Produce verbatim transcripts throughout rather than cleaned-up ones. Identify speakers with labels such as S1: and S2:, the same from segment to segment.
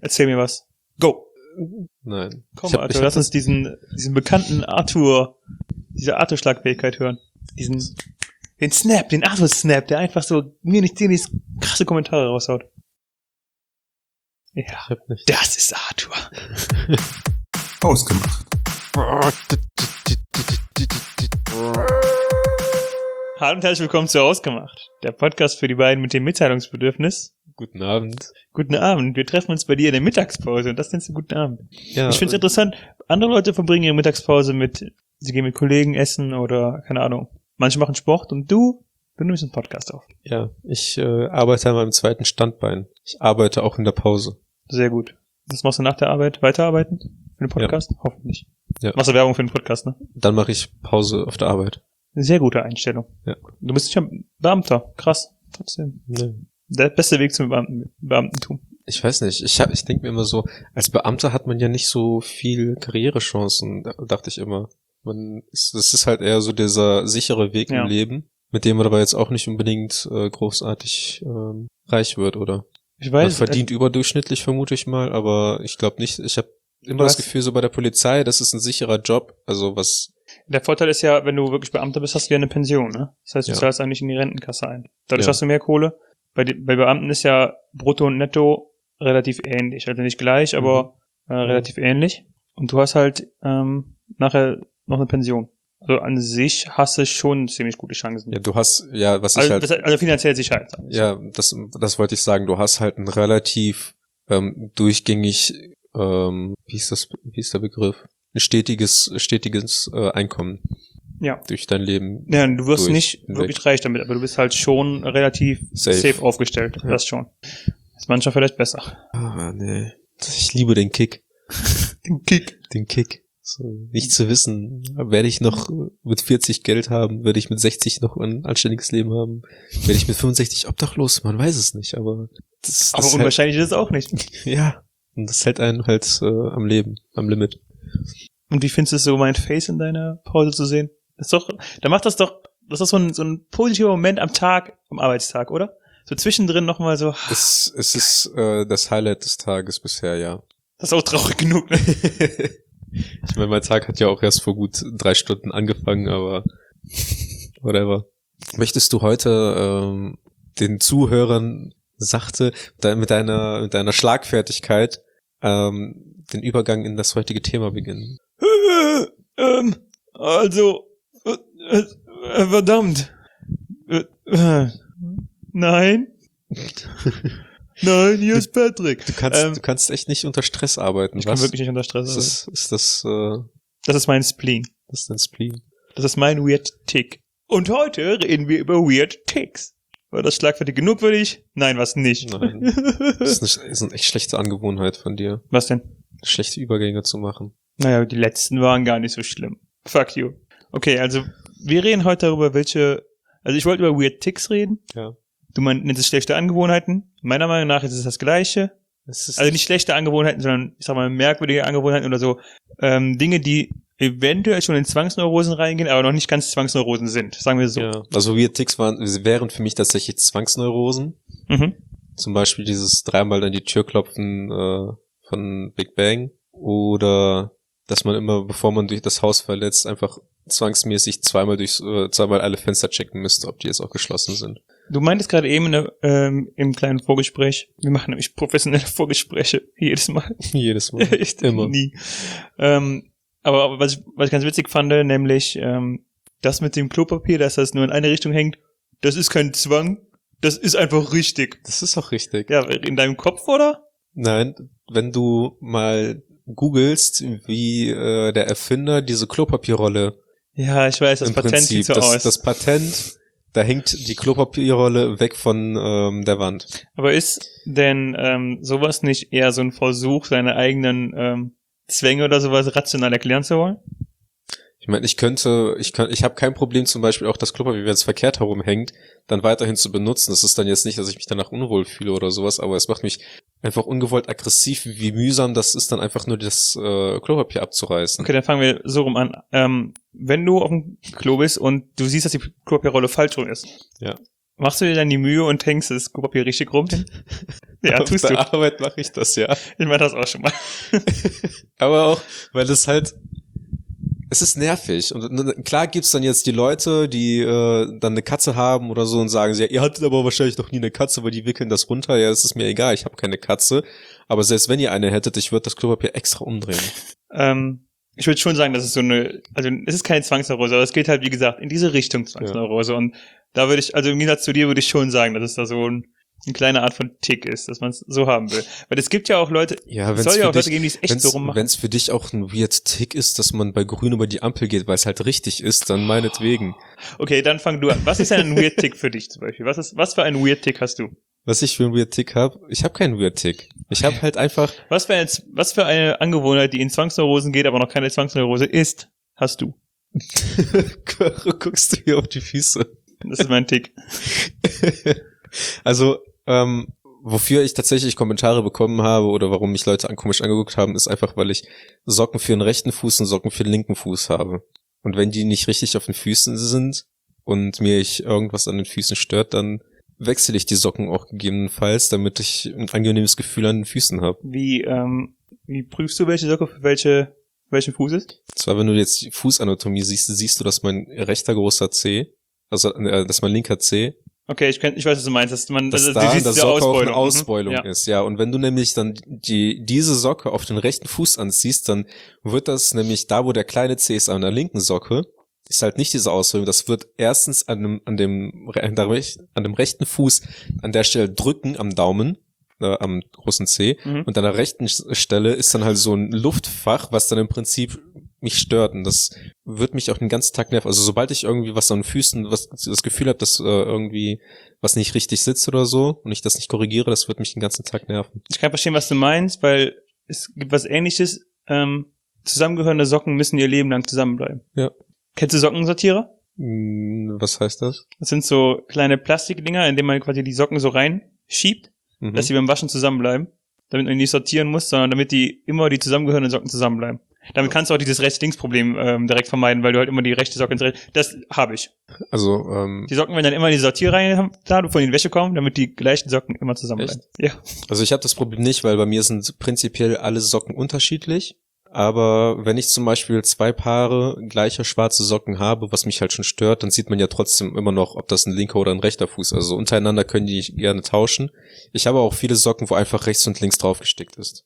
S1: Erzähl mir was. Go.
S2: Nein.
S1: Komm,
S2: hab,
S1: Arthur, lass uns diesen, diesen bekannten Arthur, diese Arthur-Schlagfähigkeit hören. Diesen, den Snap, den Arthur-Snap, der einfach so mir nicht sehen, krasse Kommentare raushaut. Ja, das ist Arthur.
S3: Ausgemacht.
S1: Hallo und herzlich willkommen zu Ausgemacht, der Podcast für die beiden mit dem Mitteilungsbedürfnis.
S2: Guten Abend.
S1: Guten Abend. Wir treffen uns bei dir in der Mittagspause und das nennst du guten Abend.
S2: Ja,
S1: ich finde es interessant, andere Leute verbringen ihre Mittagspause mit, sie gehen mit Kollegen essen oder, keine Ahnung. Manche machen Sport und du, du nimmst einen Podcast auf.
S2: Ja, ich äh, arbeite an meinem zweiten Standbein. Ich arbeite auch in der Pause.
S1: Sehr gut. Das machst du nach der Arbeit? Weiterarbeiten? Für den Podcast? Ja. Hoffentlich. Ja. Machst du Werbung für den Podcast, ne?
S2: Dann mache ich Pause auf der Arbeit.
S1: Sehr gute Einstellung.
S2: Ja.
S1: Du bist ja Beamter. Krass. Trotzdem.
S2: Nee.
S1: Der beste Weg zum Beamten, Beamtentum.
S2: Ich weiß nicht. Ich hab, ich denke mir immer so, als Beamter hat man ja nicht so viel Karrierechancen, dachte ich immer. Man ist, das ist halt eher so dieser sichere Weg ja. im Leben, mit dem man aber jetzt auch nicht unbedingt äh, großartig ähm, reich wird, oder?
S1: Ich weiß.
S2: Man verdient äh, überdurchschnittlich, vermute ich mal, aber ich glaube nicht. Ich habe immer das Gefühl, so bei der Polizei, das ist ein sicherer Job. Also was.
S1: Der Vorteil ist ja, wenn du wirklich Beamter bist, hast du ja eine Pension, ne? Das heißt, du
S2: ja.
S1: zahlst eigentlich in die Rentenkasse ein. Dadurch
S2: ja.
S1: hast du mehr Kohle. Bei, die, bei Beamten ist ja Brutto und Netto relativ ähnlich. Also nicht gleich, mhm. aber äh, relativ ähnlich. Und du hast halt ähm, nachher noch eine Pension. Also an sich hast du schon ziemlich gute Chancen.
S2: Ja, du hast, ja, was
S1: also,
S2: ich halt...
S1: Das, also finanziell Sicherheit.
S2: Ja, das, das wollte ich sagen. Du hast halt ein relativ ähm, durchgängig, ähm, wie ist das, wie ist der Begriff? Ein stetiges, stetiges äh, Einkommen.
S1: Ja.
S2: Durch dein Leben.
S1: Ja, du wirst nicht
S2: hinweg.
S1: wirklich reich damit, aber du bist halt schon relativ safe, safe aufgestellt. Ja. Das schon. Ist manchmal vielleicht besser.
S2: Ah, nee. Ich liebe den Kick.
S1: Den Kick.
S2: Den Kick. So, nicht zu wissen, werde ich noch mit vierzig Geld haben, werde ich mit sechzig noch ein anständiges Leben haben, werde ich mit fünfundsechzig obdachlos, man weiß es nicht, aber das,
S1: aber
S2: das
S1: unwahrscheinlich hält, ist es auch nicht.
S2: Ja, und das hält einen halt äh, am Leben, am Limit.
S1: Und wie findest du es so, mein Face in deiner Pause zu sehen? Das ist doch, da macht das doch, das ist so ein, so ein positiver Moment am Tag, am Arbeitstag, oder? So zwischendrin nochmal so.
S2: Es, es ist äh, das Highlight des Tages bisher, ja.
S1: Das ist auch traurig genug, ne?
S2: Ich meine, mein Tag hat ja auch erst vor gut drei Stunden angefangen, aber whatever. Möchtest du heute ähm, den Zuhörern sachte mit deiner mit deiner Schlagfertigkeit ähm, den Übergang in das heutige Thema beginnen?
S1: ähm, also, äh, äh, verdammt. Äh, äh, nein. Nein, hier ist Patrick.
S2: Du kannst,
S1: ähm,
S2: du kannst echt nicht unter Stress arbeiten.
S1: Ich
S2: was?
S1: kann wirklich nicht unter Stress arbeiten.
S2: Ist, ist das, äh,
S1: das ist mein Spleen.
S2: Das ist dein Spleen.
S1: Das ist mein Weird Tick. Und heute reden wir über Weird Ticks. War das schlagfertig genug für dich? Nein, was nicht.
S2: Nein. Das ist eine, ist eine echt schlechte Angewohnheit von dir.
S1: Was denn?
S2: Schlechte Übergänge zu machen.
S1: Naja, die letzten waren gar nicht so schlimm. Fuck you. Okay, also wir reden heute darüber, welche... Also ich wollte über Weird Ticks reden.
S2: Ja.
S1: Du nennst es schlechte Angewohnheiten. Meiner Meinung nach ist es das Gleiche.
S2: Es ist
S1: also nicht schlechte Angewohnheiten, sondern ich sag mal merkwürdige Angewohnheiten oder so. Ähm, Dinge, die eventuell schon in Zwangsneurosen reingehen, aber noch nicht ganz Zwangsneurosen sind. Sagen wir so.
S2: Ja, also Weird Ticks waren, wären für mich tatsächlich Zwangsneurosen.
S1: Mhm.
S2: Zum Beispiel dieses dreimal an die Tür klopfen äh, von Big Bang. Oder dass man immer, bevor man durch das Haus verletzt, einfach zwangsmäßig zweimal durch äh, zweimal alle Fenster checken müsste, ob die jetzt auch geschlossen sind.
S1: Du meintest gerade eben in der, ähm, im kleinen Vorgespräch, wir machen nämlich professionelle Vorgespräche, jedes Mal.
S2: Jedes Mal.
S1: Echt immer. Nie. Ähm, aber, aber was, ich, was ich ganz witzig fand, nämlich ähm, das mit dem Klopapier, dass das nur in eine Richtung hängt, das ist kein Zwang, das ist einfach richtig.
S2: Das ist auch richtig.
S1: Ja, in deinem Kopf, oder?
S2: Nein, wenn du mal googelst, wie äh, der Erfinder diese Klopapierrolle.
S1: Ja, ich weiß, das
S2: Im
S1: Patent
S2: Prinzip,
S1: sieht so
S2: das,
S1: aus.
S2: Das Patent, da hängt die Klopapierrolle weg von ähm, der Wand.
S1: Aber ist denn ähm, sowas nicht eher so ein Versuch, seine eigenen ähm, Zwänge oder sowas rational erklären zu wollen?
S2: Ich meine, ich könnte, ich kann, ich habe kein Problem zum Beispiel auch das Klopapier, wenn es verkehrt herumhängt, dann weiterhin zu benutzen. Das ist dann jetzt nicht, dass ich mich danach unwohl fühle oder sowas, aber es macht mich einfach ungewollt aggressiv, wie mühsam das ist, dann einfach nur das äh, Klopapier abzureißen.
S1: Okay, dann fangen wir so rum an. Ähm, wenn du auf dem Klo bist und du siehst, dass die Klopapierrolle falsch rum ist,
S2: ja.
S1: machst du dir dann die Mühe und hängst das Klopapier richtig rum hin? Ja,
S2: Auf
S1: tust
S2: der
S1: du.
S2: Arbeit mache ich das, ja.
S1: Ich mach das auch schon mal.
S2: Aber auch, weil es halt, es ist nervig. Und klar gibt's dann jetzt die Leute, die äh, dann eine Katze haben oder so und sagen, ja, ihr hattet aber wahrscheinlich noch nie eine Katze, weil die wickeln das runter. Ja, es ist mir egal, ich habe keine Katze. Aber selbst wenn ihr eine hättet, ich würde das Klopapier extra umdrehen.
S1: Ähm, ich würde schon sagen, dass es so eine, also es ist keine Zwangsneurose, aber es geht halt, wie gesagt, in diese Richtung Zwangsneurose. Ja. Und da würde ich, also im Gegensatz zu dir würde ich schon sagen, dass es da so ein eine kleine Art von Tick ist, dass man es so haben will. Weil es gibt ja auch Leute,
S2: ja,
S1: es soll ja auch dich, Leute geben, die es echt so rummachen.
S2: Wenn es für dich auch ein weird Tick ist, dass man bei Grün über die Ampel geht, weil es halt richtig ist, dann meinetwegen.
S1: Okay, dann fang du an. Was ist denn ein weird Tick für dich zum Beispiel? Was ist, was für ein weird Tick hast du?
S2: Was ich für einen weird Tick habe? Ich habe keinen weird Tick. Ich habe halt einfach...
S1: Was für, ein, was für eine Angewohnheit, die in Zwangsneurosen geht, aber noch keine Zwangsneurose ist, hast du?
S2: Guckst du hier auf die Füße?
S1: Das ist mein Tick.
S2: Also, ähm, wofür ich tatsächlich Kommentare bekommen habe oder warum mich Leute komisch angeguckt haben, ist einfach, weil ich Socken für den rechten Fuß und Socken für den linken Fuß habe. Und wenn die nicht richtig auf den Füßen sind und mir ich irgendwas an den Füßen stört, dann wechsle ich die Socken auch gegebenenfalls, damit ich ein angenehmes Gefühl an den Füßen habe.
S1: Wie, ähm, wie prüfst du, welche Socke für welche, welchen Fuß ist?
S2: Zwar, wenn du jetzt die Fußanatomie siehst, siehst du, dass mein rechter großer Zeh, also äh, dass mein linker Zeh,
S1: okay, ich, kenn, ich weiß, was du meinst, dass man,
S2: dass
S1: also,
S2: da
S1: du siehst
S2: der
S1: die
S2: Socke
S1: Ausbeulung,
S2: auch eine Ausbeulung
S1: mhm.
S2: ist, ja. Und wenn du nämlich dann die diese Socke auf den rechten Fuß anziehst, dann wird das nämlich da, wo der kleine Zeh ist, an der linken Socke, ist halt nicht diese Ausbeulung. Das wird erstens an dem an dem an, der, an dem rechten Fuß an der Stelle drücken am Daumen, äh, am großen Zeh, mhm. und an der rechten Stelle ist dann halt so ein Luftfach, was dann im Prinzip mich stört, und das wird mich auch den ganzen Tag nerven. Also sobald ich irgendwie was an den Füßen, was das Gefühl habe, dass äh, irgendwie was nicht richtig sitzt oder so und ich das nicht korrigiere, das wird mich den ganzen Tag nerven.
S1: Ich kann verstehen, was du meinst, weil es gibt was Ähnliches. Ähm, zusammengehörende Socken müssen ihr Leben lang zusammenbleiben.
S2: Ja.
S1: Kennst du Sockensortierer?
S2: Hm, was heißt das?
S1: Das sind so kleine Plastikdinger, in denen man quasi die Socken so reinschiebt, mhm. dass sie beim Waschen zusammenbleiben, damit man die nicht sortieren muss, sondern damit die immer die zusammengehörenden Socken zusammenbleiben. Damit kannst du auch dieses Rechts-Links-Problem ähm, direkt vermeiden, weil du halt immer die rechte Socke ins rechte... Das habe ich.
S2: Also, ähm...
S1: Die Socken werden dann immer in die Sortierreihe da, du von den Wäsche kommen, damit die gleichen Socken immer zusammenbleiben. Ja.
S2: Also ich habe das Problem nicht, weil bei mir sind prinzipiell alle Socken unterschiedlich. Aber wenn ich zum Beispiel zwei Paare gleicher schwarze Socken habe, was mich halt schon stört, dann sieht man ja trotzdem immer noch, ob das ein linker oder ein rechter Fuß ist. Also untereinander können die gerne tauschen. Ich habe auch viele Socken, wo einfach rechts und links draufgestickt ist.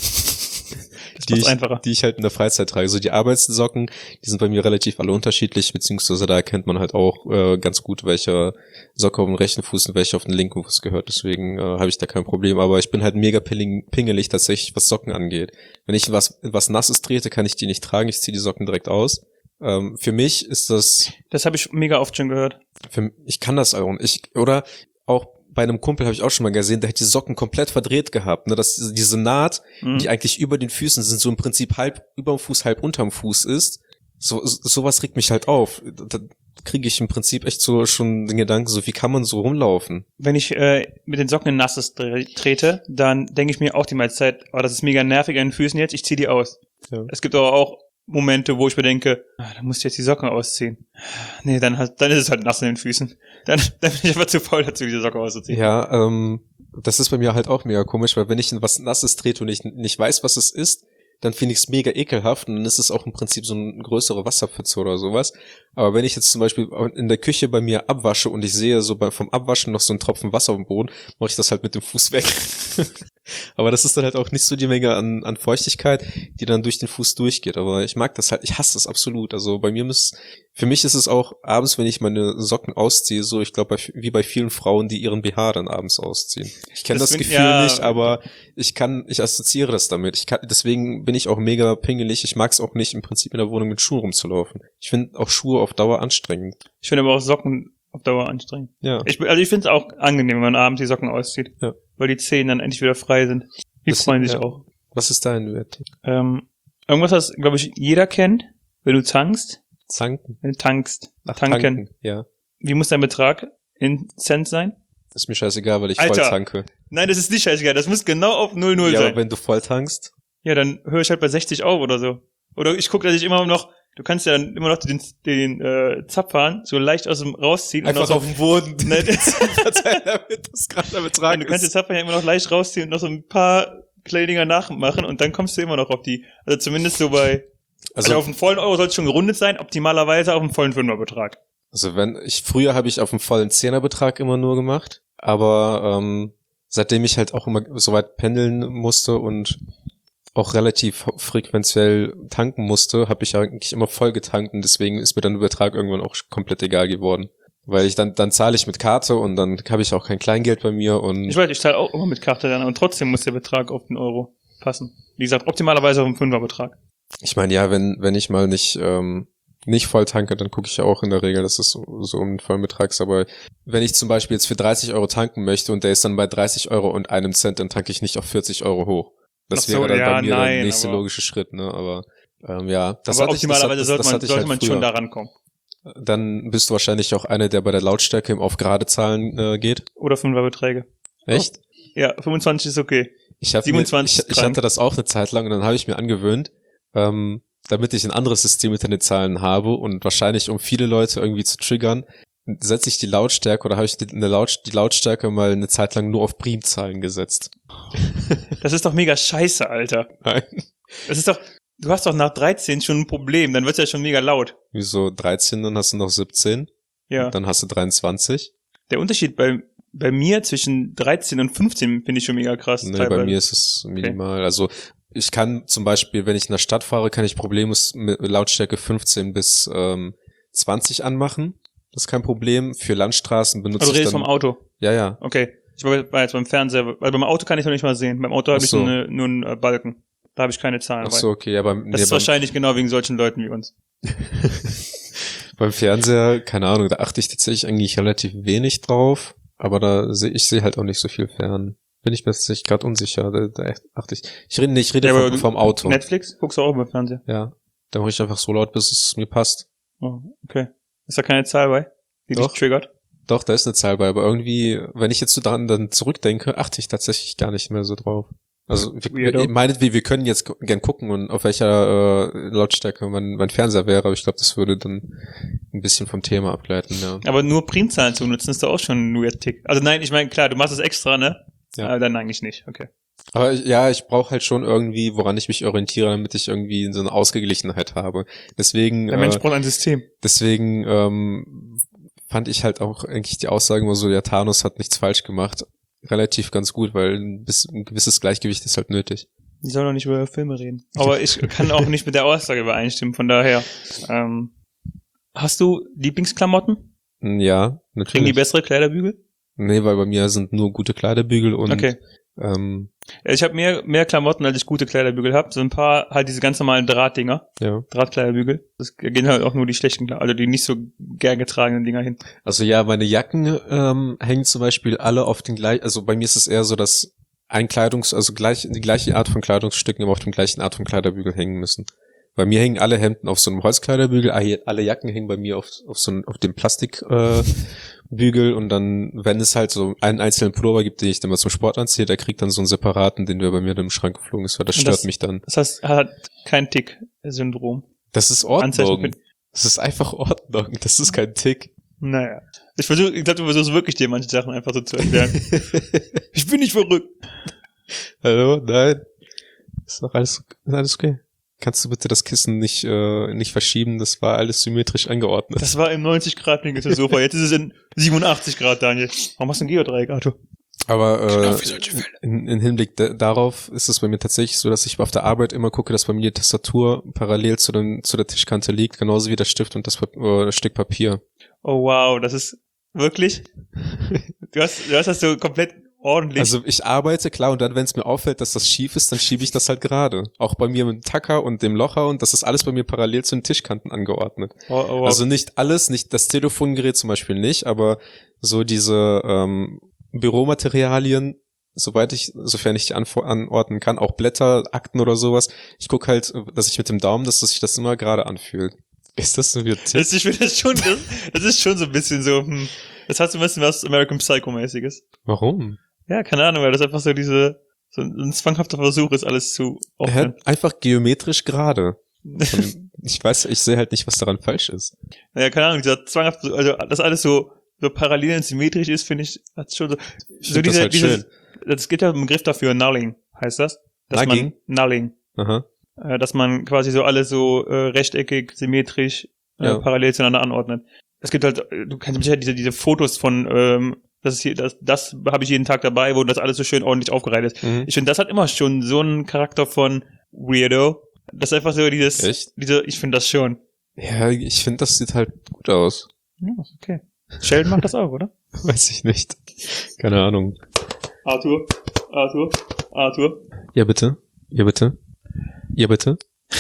S2: Die ich, die ich halt in der Freizeit trage. So die Arbeitssocken, die sind bei mir relativ alle unterschiedlich, beziehungsweise da erkennt man halt auch äh, ganz gut, welcher Socke auf den rechten Fuß und welcher auf den linken Fuß gehört. Deswegen äh, habe ich da kein Problem. Aber ich bin halt mega pingelig tatsächlich, was Socken angeht. Wenn ich was was Nasses trete, kann ich die nicht tragen. Ich ziehe die Socken direkt aus. Ähm, für mich ist das...
S1: Das habe ich mega oft schon gehört.
S2: Für, ich kann das auch nicht. Ich, oder auch bei einem Kumpel habe ich auch schon mal gesehen, der hat die Socken komplett verdreht gehabt, ne, dass diese Naht, mhm. die eigentlich über den Füßen sind, so im Prinzip halb über dem Fuß, halb unterm Fuß ist. So sowas regt mich halt auf. Da kriege ich im Prinzip echt so schon den Gedanken, so wie kann man so rumlaufen?
S1: Wenn ich äh, mit den Socken in Nasses trete, dann denke ich mir auch die meiste Zeit, oh, das ist mega nervig an den Füßen jetzt, ich ziehe die aus. Ja. Es gibt aber auch Momente, wo ich mir denke, ah, da musst du jetzt die Socken ausziehen. Nee, dann halt, dann ist es halt nass in den Füßen. Dann, dann bin ich einfach zu faul dazu, diese Socken auszuziehen.
S2: Ja, ähm, das ist bei mir halt auch mega komisch, weil wenn ich in was Nasses trete und ich nicht weiß, was es ist, dann finde ich es mega ekelhaft und dann ist es auch im Prinzip so eine größere Wasserpfütze oder sowas. Aber wenn ich jetzt zum Beispiel in der Küche bei mir abwasche und ich sehe so beim, vom Abwaschen noch so einen Tropfen Wasser auf dem Boden, mache ich das halt mit dem Fuß weg. Aber das ist dann halt auch nicht so die Menge an, an Feuchtigkeit, die dann durch den Fuß durchgeht. Aber ich mag das halt, ich hasse das absolut. Also bei mir muss, für mich ist es auch abends, wenn ich meine Socken ausziehe, so ich glaube wie bei vielen Frauen, die ihren B H dann abends ausziehen. Ich kenne das, das Gefühl ja nicht, aber ich kann, ich assoziiere das damit. Ich kann, deswegen bin ich auch mega pingelig. Ich mag es auch nicht, im Prinzip in der Wohnung mit Schuhen rumzulaufen. Ich finde auch Schuhe auf Dauer anstrengend.
S1: Ich finde aber auch Socken auf Dauer anstrengend.
S2: Ja.
S1: Ich, also ich finde es auch angenehm, wenn man abends die Socken auszieht. Ja. Weil die Zehen dann endlich wieder frei sind. Die das freuen sich ja auch.
S2: Was ist dein Wert?
S1: Ähm, irgendwas, was, glaube ich, jeder kennt, wenn du zankst.
S2: Zanken?
S1: Wenn du tankst.
S2: Ach,
S1: tanken.
S2: tanken, ja.
S1: Wie muss dein Betrag in Cent sein?
S2: Ist mir scheißegal, weil ich
S1: Alter,
S2: voll tanke.
S1: Nein, das ist nicht scheißegal. Das muss genau auf null null
S2: ja,
S1: sein.
S2: Ja, aber wenn du voll tankst?
S1: Ja, dann höre ich halt bei sechzig auf oder so. Oder ich gucke, dass ich immer noch Du kannst ja dann immer noch den, den äh, Zapfhahn so leicht aus dem rausziehen.
S2: Einfach
S1: und noch
S2: auf dem Boden.
S1: Ne,
S2: damit das gerade Betrag
S1: du kannst den
S2: ist.
S1: Zapfhahn ja immer noch leicht rausziehen und noch so ein paar kleine Dinger nachmachen und dann kommst du immer noch auf die, also zumindest so bei, also, also auf einen vollen Euro soll es schon gerundet sein, optimalerweise auf einen vollen Fünferbetrag.
S2: Also wenn ich, früher habe ich auf einen vollen Zehnerbetrag immer nur gemacht, aber ähm, seitdem ich halt auch immer so weit pendeln musste und auch relativ frequenziell tanken musste, habe ich eigentlich immer voll getankt und deswegen ist mir dann der Betrag irgendwann auch komplett egal geworden. Weil ich dann, dann zahle ich mit Karte und dann habe ich auch kein Kleingeld bei mir und...
S1: Ich weiß, ich zahle auch immer mit Karte dann, und trotzdem muss der Betrag auf den Euro passen. Wie gesagt, optimalerweise auf einen Fünferbetrag.
S2: Ich meine, ja, wenn wenn ich mal nicht ähm, nicht voll tanke, dann gucke ich ja auch in der Regel, dass es so, so um den vollen Betrag ist. Aber wenn ich zum Beispiel jetzt für dreißig Euro tanken möchte und der ist dann bei dreißig Euro und einem Cent, dann tanke ich nicht auf vierzig Euro hoch. Das
S1: so,
S2: wäre dann
S1: ja,
S2: bei mir
S1: nein,
S2: der nächste
S1: aber,
S2: logische Schritt, ne? Aber ähm, ja, das
S1: aber
S2: hatte ich, das,
S1: optimalerweise
S2: das,
S1: sollte
S2: das
S1: man,
S2: hatte ich
S1: sollte
S2: halt
S1: man
S2: früher.
S1: schon da rankommen.
S2: Dann bist du wahrscheinlich auch einer, der bei der Lautstärke im auf gerade Zahlen äh, geht.
S1: Oder Fünferbeträge.
S2: Echt?
S1: Ja, fünfundzwanzig ist okay.
S2: Ich, hab
S1: siebenundzwanzig
S2: mir, ich, ich hatte das auch eine Zeit lang und dann habe ich mir angewöhnt, ähm, damit ich ein anderes System mit den Zahlen habe und wahrscheinlich um viele Leute irgendwie zu triggern, setze ich die Lautstärke oder habe ich die, eine Laut, die Lautstärke mal eine Zeit lang nur auf Primzahlen gesetzt.
S1: Das ist doch mega scheiße, Alter.
S2: Nein.
S1: Das ist doch, du hast doch nach dreizehn schon ein Problem, dann wird's ja schon mega laut.
S2: Wieso dreizehn, dann hast du noch siebzehn.
S1: Ja.
S2: Dann hast du dreiundzwanzig.
S1: Der Unterschied bei, bei mir zwischen dreizehn und fünfzehn finde ich schon mega krass.
S2: Nee,
S1: teilweise.
S2: bei mir ist es minimal. Okay. Also ich kann zum Beispiel, wenn ich in der Stadt fahre, kann ich problemlos mit Lautstärke fünfzehn bis ähm, zwanzig anmachen. Das ist kein Problem. Für Landstraßen benutze ich dann...
S1: Also du redest vom Auto?
S2: Ja, ja.
S1: Okay. Ich war jetzt beim Fernseher, weil beim Auto kann ich noch nicht mal sehen. Beim Auto habe ich
S2: so.
S1: nur, nur einen äh, Balken. Da habe ich keine Zahlen.
S2: Ach so, okay. Ja, beim,
S1: das
S2: nee,
S1: ist
S2: beim,
S1: wahrscheinlich genau wegen solchen Leuten wie uns.
S2: Beim Fernseher, keine Ahnung, da achte ich tatsächlich eigentlich relativ wenig drauf. Aber da sehe ich sehe halt auch nicht so viel fern. Bin ich mir tatsächlich gerade unsicher. Da, da achte ich. Ich rede nicht, ich rede ja, vom, vom Auto.
S1: Netflix? Guckst du auch beim Fernseher?
S2: Ja. Da mache ich einfach so laut, bis es mir passt.
S1: Oh, okay. Ist da keine Zahl bei, die dich triggert?
S2: Doch, da ist eine Zahl bei, aber irgendwie, wenn ich jetzt so dran dann zurückdenke, achte ich tatsächlich gar nicht mehr so drauf. Also, wir, meinetwegen, wir können jetzt gern gucken und auf welcher äh, Lautstärke mein, mein Fernseher wäre, aber ich glaube, das würde dann ein bisschen vom Thema ableiten, ja.
S1: Aber nur Primzahlen zu nutzen, ist doch auch schon ein weird Tick. Also nein, ich meine, klar, du machst es extra, ne?
S2: Ja.
S1: Aber dann eigentlich nicht, okay.
S2: Aber ja, ich brauche halt schon irgendwie, woran ich mich orientiere, damit ich irgendwie so eine Ausgeglichenheit habe. Deswegen.
S1: Der Mensch
S2: äh,
S1: braucht ein System.
S2: Deswegen ähm, fand ich halt auch eigentlich die Aussage immer so, ja, Thanos hat nichts falsch gemacht, relativ ganz gut, weil ein, bis, ein gewisses Gleichgewicht ist halt nötig.
S1: Ich soll doch nicht über Filme reden. Aber ich kann auch nicht mit der Aussage übereinstimmen, von daher. Ähm, hast du Lieblingsklamotten?
S2: Ja, natürlich.
S1: Kriegen die bessere Kleiderbügel?
S2: Nee, weil bei mir sind nur gute Kleiderbügel und
S1: okay.
S2: ähm,
S1: ich habe mehr mehr Klamotten, als ich gute Kleiderbügel habe. So ein paar halt diese ganz normalen Drahtdinger.
S2: Ja.
S1: Drahtkleiderbügel. Das gehen halt auch nur die schlechten, also die nicht so gern getragenen Dinger hin.
S2: Also ja, meine Jacken ähm, hängen zum Beispiel alle auf den gleichen, also bei mir ist es eher so, dass ein Kleidungs-, also gleich die gleiche Art von Kleidungsstücken aber auf dem gleichen Art von Kleiderbügel hängen müssen. Bei mir hängen alle Hemden auf so einem Holzkleiderbügel, alle Jacken hängen bei mir auf, auf so einem, auf dem Plastikbügel äh, und dann, wenn es halt so einen einzelnen Pullover gibt, den ich dann mal zum Sport anziehe, der kriegt dann so einen separaten, den der bei mir im Schrank geflogen ist, weil das stört
S1: das,
S2: mich dann.
S1: Das heißt, er hat kein Tick-Syndrom.
S2: Das ist Ordnung. Das ist einfach Ordnung. Das ist kein Tick.
S1: Naja. Ich versuche, ich glaube, du versuchst wirklich dir manche Sachen einfach so zu erklären. Ich bin nicht verrückt.
S2: Hallo? Nein. Ist doch alles, ist alles okay. Kannst du bitte das Kissen nicht äh, nicht verschieben? Das war alles symmetrisch angeordnet.
S1: Das war im neunzig Grad Winkel zum Sofa. Jetzt ist es in siebenundachtzig Grad, Daniel. Warum hast du ein Geodreieck, Arthur?
S2: Aber äh, in, in Hinblick de- darauf ist es bei mir tatsächlich so, dass ich auf der Arbeit immer gucke, dass bei mir die Tastatur parallel zu, dem, zu der Tischkante liegt, genauso wie der Stift und das, äh, das Stück Papier.
S1: Oh wow, das ist wirklich? Du hast, du hast das so komplett ordentlich.
S2: Also ich arbeite, klar, und dann, wenn es mir auffällt, dass das schief ist, dann schiebe ich das halt gerade. Auch bei mir mit dem Tacker und dem Locher und das ist alles bei mir parallel zu den Tischkanten angeordnet.
S1: Oh, oh, wow.
S2: Also nicht alles, nicht das Telefongerät zum Beispiel nicht, aber so diese ähm, Büromaterialien, soweit ich, sofern ich die anfor- anordnen kann, auch Blätter, Akten oder sowas. Ich gucke halt, dass ich mit dem Daumen, dass sich das immer gerade anfühlt. Ist das so wie Tipp?
S1: Das, ich finde das schon, das, das ist schon so ein bisschen so, hm, das hat so ein bisschen was American Psycho-mäßiges.
S2: Warum?
S1: Ja, keine Ahnung, weil das einfach so diese, so ein zwanghafter Versuch ist, alles zu
S2: ordnen. Er hat einfach geometrisch gerade. Von, ich weiß, ich sehe halt nicht, was daran falsch ist.
S1: Naja, keine Ahnung, dieser zwanghaft, also das alles so, so parallel und symmetrisch ist, finde ich, hat schon so,
S2: Ich
S1: so
S2: find das
S1: diese,
S2: halt
S1: dieses,
S2: schön.
S1: das gibt ja einen Begriff dafür, Nulling, heißt das. Dass
S2: Nugging?
S1: man, Nulling,
S2: Aha.
S1: äh, dass man quasi so alles so, äh, rechteckig, symmetrisch, äh,
S2: Ja.
S1: parallel zueinander anordnet. Es gibt halt, äh, du kennst sicher diese, diese Fotos von, ähm, das ist hier, das, das habe ich jeden Tag dabei, wo das alles so schön ordentlich aufgereiht ist.
S2: Mhm.
S1: Ich finde, das hat immer schon so einen Charakter von Weirdo. Das ist einfach so dieses,
S2: Echt?
S1: diese, ich finde das schon.
S2: Ja, ich finde, das sieht halt gut aus.
S1: Ja, ist okay. Sheldon macht das auch, oder?
S2: Weiß ich nicht. Keine Ahnung.
S1: Arthur, Arthur, Arthur.
S2: Ja, bitte. Ja, bitte. Ja, bitte.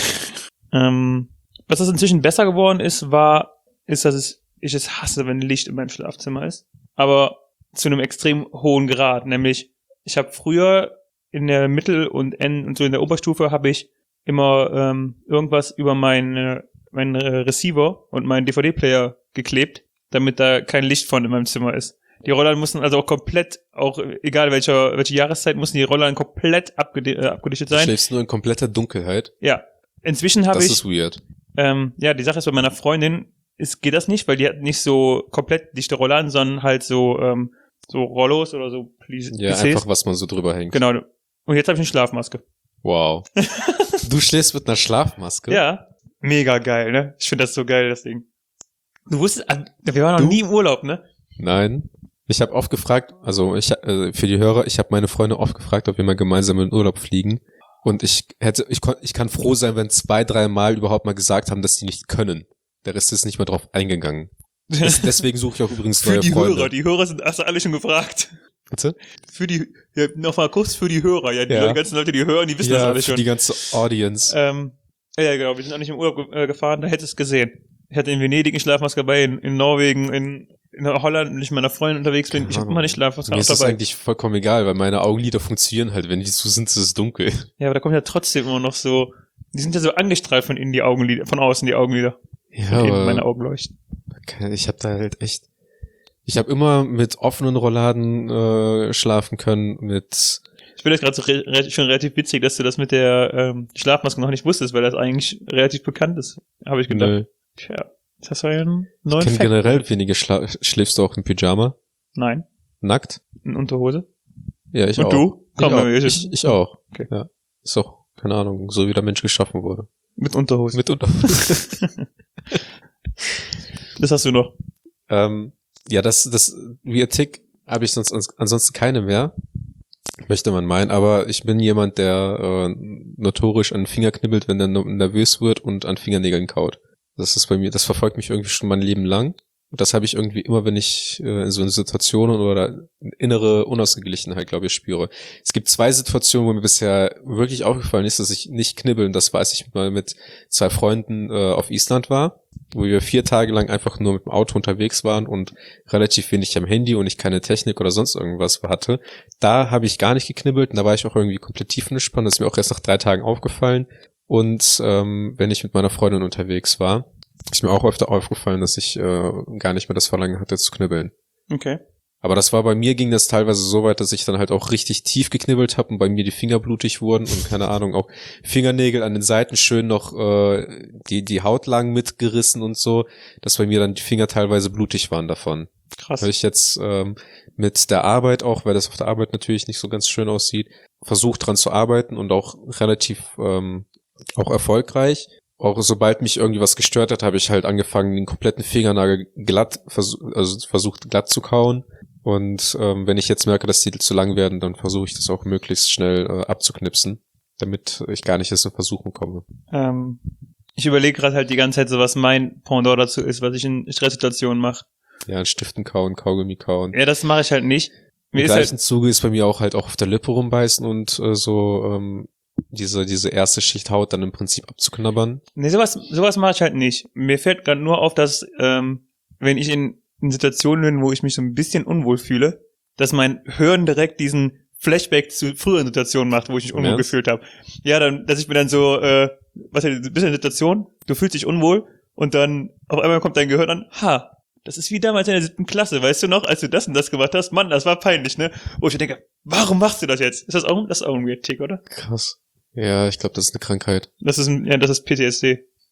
S1: Ähm, was das inzwischen besser geworden ist, war, ist, dass es, ich es hasse, wenn Licht in meinem Schlafzimmer ist. Aber zu einem extrem hohen Grad. Nämlich, ich habe früher in der Mittel- und N- und so in der Oberstufe habe ich immer ähm, irgendwas über meinen mein Receiver und meinen D V D-Player geklebt, damit da kein Licht von in meinem Zimmer ist. Die Rollladen mussten also auch komplett, auch egal welcher welche Jahreszeit, mussten die Rollladen komplett abgedi- äh, abgedichtet
S2: Du
S1: sein.
S2: schläfst nur in kompletter Dunkelheit.
S1: Ja. Inzwischen habe
S2: Das
S1: ich,
S2: ist weird.
S1: ähm, ja, die Sache ist, bei meiner Freundin ist, geht das nicht, weil die hat nicht so komplett dichte Rollladen, sondern halt so, ähm, so Rollos oder so P C
S2: Ja, einfach, was man so drüber hängt.
S1: Genau. Und jetzt habe ich eine Schlafmaske.
S2: Wow. Du schläfst mit einer Schlafmaske?
S1: Ja. Mega geil, ne? Ich finde das so geil, das Ding. Du wusstest, ah, wir waren noch
S2: Du?
S1: nie im Urlaub, ne?
S2: Nein. Ich habe oft gefragt, also ich äh, für die Hörer, ich habe meine Freunde oft gefragt, ob wir mal gemeinsam in den Urlaub fliegen. Und ich hätte, ich kon, ich kann froh sein, wenn zwei, drei Mal überhaupt mal gesagt haben, dass sie nicht können. Der Rest ist nicht mehr drauf eingegangen. Des, deswegen suche ich auch übrigens
S1: Für
S2: neue
S1: die
S2: Freunde.
S1: Hörer, die Hörer sind, hast du alle schon gefragt.
S2: Bitte?
S1: Für die, ja, nochmal kurz für die Hörer, ja, die
S2: Ja.
S1: ganzen Leute, die hören, die wissen das
S2: Ja,
S1: alle
S2: für
S1: schon.
S2: die ganze Audience.
S1: Ähm, ja, genau, wir sind auch nicht im Urlaub ge- äh, gefahren, da hättest du es gesehen. Ich hatte in Venedig eine Schlafmaske dabei, in, in Norwegen, in, in Holland, wenn ich mit meiner Freundin unterwegs bin, ich habe immer eine Schlafmaske
S2: Mir
S1: auch
S2: ist das
S1: dabei.
S2: eigentlich vollkommen egal, weil meine Augenlider funktionieren halt. Wenn die zu sind, ist es dunkel.
S1: Ja, aber da kommt ja trotzdem immer noch so, die sind ja so angestrahlt von innen die Augenlider, von außen die Augenlider.
S2: Ja,
S1: Von innen
S2: aber
S1: meine Augen leuchten.
S2: ich habe da halt echt... Ich habe immer mit offenen Rollladen äh, schlafen können, mit...
S1: Ich finde das gerade so re re schon relativ witzig, dass du das mit der ähm, Schlafmaske noch nicht wusstest, weil das eigentlich relativ bekannt ist, habe ich gedacht.
S2: Nö.
S1: Tja, das war ja ein
S2: Ich
S1: neuer
S2: kenne
S1: Fact.
S2: generell wenige Schla Schläfst du auch im Pyjama?
S1: Nein,
S2: Nackt?
S1: in Unterhose.
S2: Ja, ich
S1: Und
S2: auch.
S1: du?
S2: Ich
S1: Komm,
S2: auch.
S1: wir-
S2: Ich, ich auch.
S1: Okay.
S2: Ja. Ist auch, keine Ahnung, so wie der Mensch geschaffen wurde.
S1: Mit Unterhose.
S2: Mit unter.
S1: Das hast du noch.
S2: ähm, ja, das, das, wie Tick habe ich sonst ansonsten keine mehr. Möchte man meinen, aber ich bin jemand, der äh, notorisch an den Finger knibbelt, wenn er nervös wird und an Fingernägeln kaut. Das ist bei mir, das verfolgt mich irgendwie schon mein Leben lang. Und das habe ich irgendwie immer, wenn ich äh, in so eine Situationen oder innere Unausgeglichenheit, glaube ich, spüre. Es gibt zwei Situationen, wo mir bisher wirklich aufgefallen ist, dass ich nicht knibbeln. Das weiß ich mal mit zwei Freunden äh, auf Island war, wo wir vier Tage lang einfach nur mit dem Auto unterwegs waren und relativ wenig am Handy und ich keine Technik oder sonst irgendwas hatte. Da habe ich gar nicht geknibbelt und da war ich auch irgendwie komplett tiefenentspannt. Das ist mir auch erst nach drei Tagen aufgefallen. Und ähm, wenn ich mit meiner Freundin unterwegs war, ist mir auch öfter aufgefallen, dass ich äh, gar nicht mehr das Verlangen hatte zu knibbeln.
S1: Okay.
S2: Aber das war bei mir, ging das teilweise so weit, dass ich dann halt auch richtig tief geknibbelt habe und bei mir die Finger blutig wurden und keine Ahnung, auch Fingernägel an den Seiten schön noch äh, die die Haut lang mitgerissen und so, dass bei mir dann die Finger teilweise blutig waren davon.
S1: Krass.
S2: Weil ich jetzt ähm, mit der Arbeit auch, weil das auf der Arbeit natürlich nicht so ganz schön aussieht, versucht dran zu arbeiten und auch relativ ähm, auch erfolgreich. Auch sobald mich irgendwie was gestört hat, habe ich halt angefangen, den kompletten Fingernagel glatt, vers- also versucht glatt zu kauen. Und ähm, wenn ich jetzt merke, dass die zu lang werden, dann versuche ich das auch möglichst schnell äh, abzuknipsen, damit ich gar nicht erst in Versuchung komme.
S1: Ähm, ich überlege gerade halt die ganze Zeit so, was mein Pendant dazu ist, was ich in Stresssituationen mache.
S2: Ja, an Stiften kauen, Kaugummi kauen.
S1: Ja, das mache ich halt nicht. Mir
S2: Im
S1: ist
S2: gleichen
S1: halt,
S2: Zuge ist bei mir auch halt auch auf der Lippe rumbeißen und äh, so ähm, diese diese erste Schicht Haut dann im Prinzip abzuknabbern.
S1: nee, sowas, sowas mache ich halt nicht. Mir fällt gerade nur auf, dass, ähm, wenn ich in, in Situationen bin, wo ich mich so ein bisschen unwohl fühle, dass mein Hirn direkt diesen Flashback zu früheren Situationen macht, wo ich mich unwohl
S2: Ja.
S1: gefühlt habe. Ja, dann, dass ich mir dann so, äh, was ja, du bist in einer Situation, du fühlst dich unwohl und dann auf einmal kommt dein Gehirn an, ha, das ist wie damals in der siebten Klasse, weißt du noch, als du das und das gemacht hast, Mann, das war peinlich, ne? Wo ich denke, warum machst du das jetzt? Ist das auch, das ist auch ein Weird Tick, oder?
S2: Krass. Ja, ich glaube, das ist eine Krankheit.
S1: Das ist ein, ja, das ist P T S D.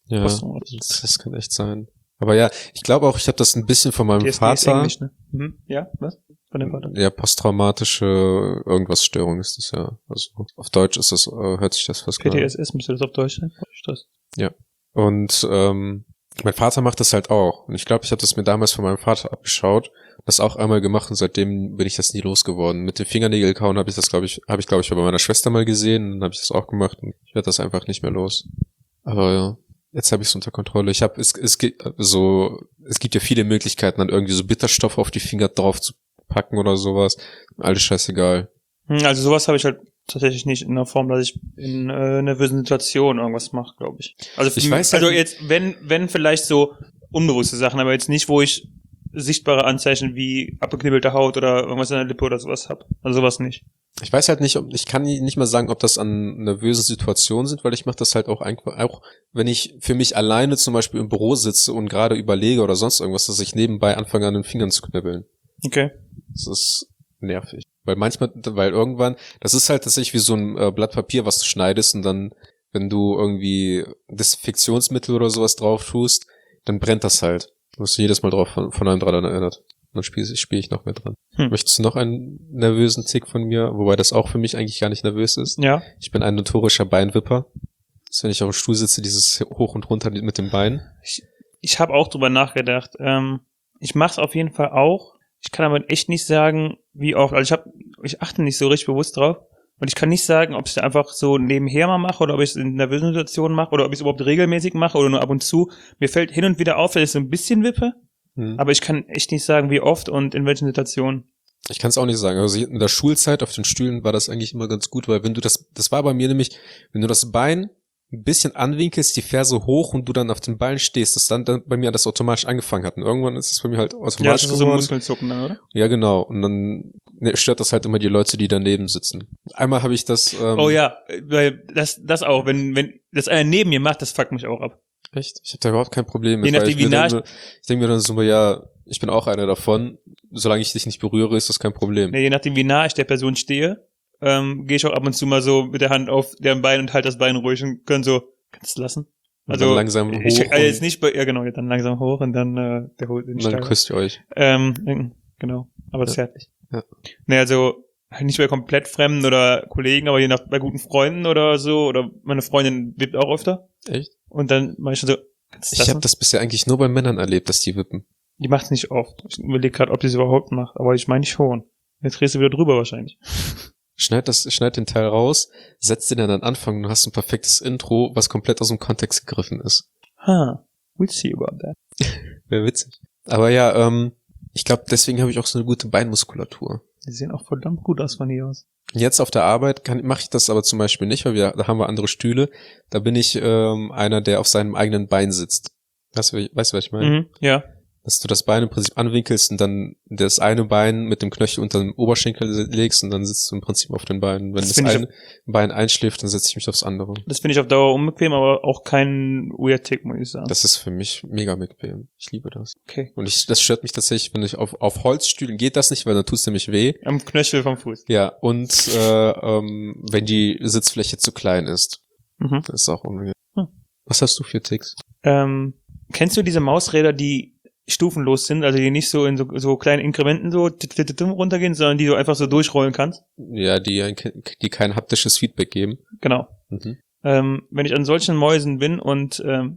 S2: Ja, das, das kann echt sein. Aber ja, ich glaube auch, ich habe das ein bisschen von meinem
S1: D S D
S2: Vater.
S1: Ist Englisch, ne? Mhm. Ja, was? Von dem Vater?
S2: Ja, posttraumatische irgendwas Störung ist das ja. Also auf Deutsch ist das, äh, hört sich das fast
S1: P T S S müsste das auf Deutsch sein. Stress.
S2: Ja. Und ähm, mein Vater macht das halt auch. Und ich glaube, ich habe das mir damals von meinem Vater abgeschaut, das auch einmal gemacht und seitdem bin ich das nie losgeworden. Mit den Fingernägel kauen habe ich das, glaube ich, habe ich, glaube ich, bei meiner Schwester mal gesehen, und dann habe ich das auch gemacht und ich werde das einfach nicht mehr los. Aber ja, jetzt habe ich es unter Kontrolle. Ich habe es es gibt so es gibt ja viele Möglichkeiten, dann irgendwie so Bitterstoff auf die Finger drauf zu packen oder sowas. Alles scheißegal.
S1: Also sowas habe ich halt tatsächlich nicht in der Form, dass ich in äh, nervösen Situationen irgendwas mache, glaube ich. Also
S2: ich
S1: mich,
S2: weiß
S1: also
S2: halt,
S1: jetzt wenn wenn vielleicht so unbewusste Sachen, aber jetzt nicht, wo ich sichtbare Anzeichen wie abgeknibbelte Haut oder irgendwas in der Lippe oder sowas habe. Also sowas nicht.
S2: Ich weiß halt nicht, ob ich kann nicht mal sagen, ob das an nervösen Situationen sind, weil ich mache das halt auch einfach, auch wenn ich für mich alleine zum Beispiel im Büro sitze und gerade überlege oder sonst irgendwas, dass ich nebenbei anfange an den Fingern zu knibbeln.
S1: Okay.
S2: Das ist nervig. Weil manchmal, weil irgendwann, das ist halt tatsächlich wie so ein äh, Blatt Papier, was du schneidest und dann, wenn du irgendwie Desinfektionsmittel oder sowas drauf tust, dann brennt das halt. Du wirst jedes Mal drauf von, von einem dran erinnert. Dann spiele spiel ich noch mehr dran. Hm. Möchtest du noch einen nervösen Tick von mir? Wobei das auch für mich eigentlich gar nicht nervös ist.
S1: Ja.
S2: Ich bin ein notorischer Beinwipper. Das, wenn ich auf dem Stuhl sitze, dieses hoch und runter mit dem Bein.
S1: Ich, ich habe auch drüber nachgedacht. Ähm, ich mache es auf jeden Fall auch. Ich kann aber echt nicht sagen, wie oft. Also ich habe, ich achte nicht so richtig bewusst drauf. Und ich kann nicht sagen, ob ich es einfach so nebenher mal mache oder ob ich es in nervösen Situationen mache oder ob ich es überhaupt regelmäßig mache oder nur ab und zu. Mir fällt hin und wieder auf, dass ich so ein bisschen wippe. Hm. Aber ich kann echt nicht sagen, wie oft und in welchen Situationen.
S2: Ich kann es auch nicht sagen. Also in der Schulzeit auf den Stühlen war das eigentlich immer ganz gut, weil wenn du das, das war bei mir nämlich, wenn du das Bein ein bisschen anwinkelst, die Ferse hoch und du dann auf den Beinen stehst, dass dann, dann bei mir das automatisch angefangen hat. Und irgendwann ist es bei mir halt automatisch
S1: ja, das ist
S2: geworden.
S1: So ein Muskelzucken dann, oder?
S2: Ja, genau. Und dann ne, stört das halt immer die Leute, die daneben sitzen. Einmal habe ich das... Ähm,
S1: oh ja, weil das das auch, wenn wenn das einer neben mir macht, das fuckt mich auch ab.
S2: Echt? Ich habe da überhaupt kein Problem mit.
S1: Je nachdem, wie nah ich...
S2: Ich denke mir dann so, ja, ich bin auch einer davon. Solange ich dich nicht berühre, ist das kein Problem.
S1: Nee, je nachdem, wie nah ich der Person stehe, ähm, gehe ich auch ab und zu mal so mit der Hand auf deren Bein und halte das Bein ruhig und kann so... Kannst du lassen?
S2: Also dann langsam hoch.
S1: Ich, also jetzt nicht bei, ja genau, dann langsam hoch und dann äh, der holt den
S2: Dann küsst ihr euch.
S1: Ähm, genau, aber
S2: ja.
S1: zärtlich.
S2: Ja.
S1: Nee, also nicht bei komplett Fremden oder Kollegen, aber je nach bei guten Freunden oder so, oder meine Freundin wippt auch öfter.
S2: Echt?
S1: Und dann mach ich schon so, kannst du
S2: Ich habe das bisher eigentlich nur bei Männern erlebt, dass die wippen.
S1: Die macht's nicht oft. Ich überlege gerade, ob sie es überhaupt macht, aber ich meine schon. Jetzt drehst du wieder drüber wahrscheinlich.
S2: Schneid das, schneid den Teil raus, setz den dann an den Anfang und du hast ein perfektes Intro, was komplett aus dem Kontext gegriffen ist.
S1: Ha, we'll see about that.
S2: Wäre witzig. Aber ja, ähm, ich glaube, deswegen habe ich auch so eine gute Beinmuskulatur.
S1: Die sehen auch verdammt gut aus von hier aus.
S2: Jetzt auf der Arbeit kann mache ich das aber zum Beispiel nicht, weil wir, da haben wir andere Stühle. Da bin ich ähm, einer, der auf seinem eigenen Bein sitzt. Weißt du, weißt du, was ich meine?
S1: Mhm, ja.
S2: Dass du das Bein im Prinzip anwinkelst und dann das eine Bein mit dem Knöchel unter dem Oberschenkel legst und dann sitzt du im Prinzip auf den Beinen. Wenn das, das eine auf, Bein einschläft, dann setze ich mich aufs andere.
S1: Das finde ich auf Dauer unbequem, aber auch kein weird Tick, muss ich sagen.
S2: Das ist für mich mega bequem. Ich liebe das.
S1: Okay.
S2: Und ich, das stört mich tatsächlich, wenn ich auf, auf Holzstühlen geht das nicht, weil dann tut's nämlich weh.
S1: Am Knöchel vom Fuß.
S2: Ja, und äh, ähm, wenn die Sitzfläche zu klein ist. Mhm. Das ist auch unangenehm. Hm. Was hast du für Ticks?
S1: Ähm, kennst du diese Mausräder, die stufenlos sind, also die nicht so in so, so kleinen Inkrementen so runtergehen, sondern die du einfach so durchrollen kannst?
S2: Ja, die, die kein haptisches Feedback geben.
S1: Genau. Mhm. Ähm, wenn ich an solchen Mäusen bin und ähm,